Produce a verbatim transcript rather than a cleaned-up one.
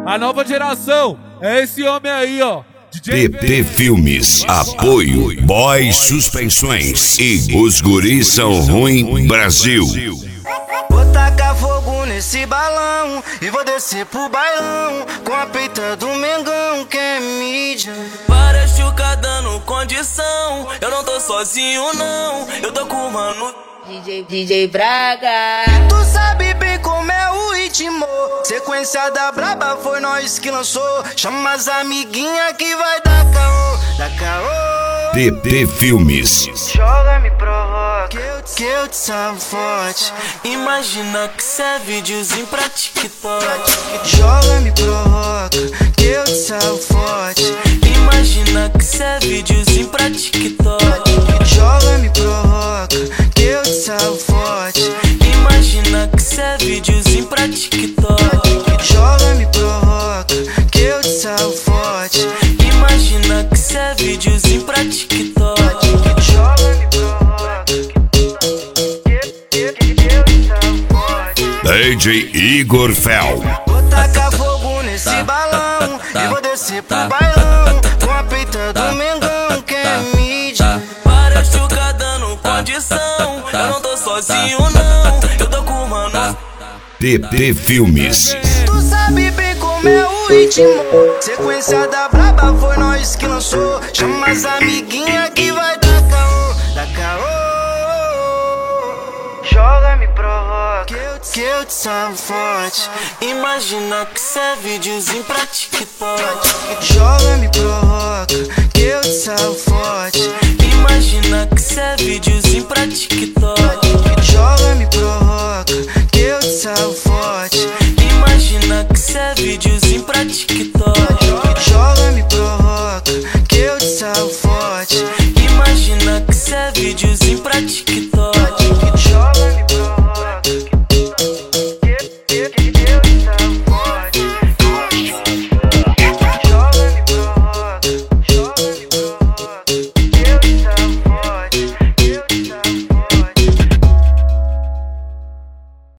A nova geração é esse homem aí, ó. T T Filmes, apoio Boys Suspensões e Os Guris São Ruim Brasil. Vou tacar fogo nesse balão e vou descer pro bailão com a peita do Mengão que é mídia. Várias chucas dando condição, eu não tô sozinho não, eu tô com o mano D J, D J Braga. Tu sabe bem como é o ritmo, sequência da braba foi nós que lançou. Chama as amiguinha que vai dar caô, dar caô. T T Filmes. Joga, me provoca, que eu, que eu te salvo forte. Imagina que cê é videozinho pra TikTok. Joga, me provoca, que eu te salvo forte. Imagina que cê é videozinho pra TikTok. Joga, me provoca, que eu te salvo forte. Imagina que cê é videozinho pra TikTok. Joga, me provoca, que eu te salvo forte. Imagina que cê é videozinho pra TikTok. Joga, me provoca, que eu te salvo forte. D J Igor Fel. Vou tacar fogo nesse balão e vou descer pro bailão com a peita do Mengão que é mídia. Várias chucas dando condição, eu não tô sozinho não, eu tô com o mano T T Filmes. Tu sabe bem como é o ritmo, sequência da braba foi nós que lançou. Chama as amiguinha que vai dar caô, dar caô. Joga, me provoca, que eu te, que eu te salvo forte. Imagina que cê é videozinho pra TikTok. Joga, me provoca, que eu te salvo forte. Imagina que cê é videozinho pra TikTok. Joga, me provoca, que eu te salvo forte. Imagina que cê é videozinho pra TikTok. Joga, me provoca, que eu te salvo forte. Imagina que cê é videozinho pra TikTok.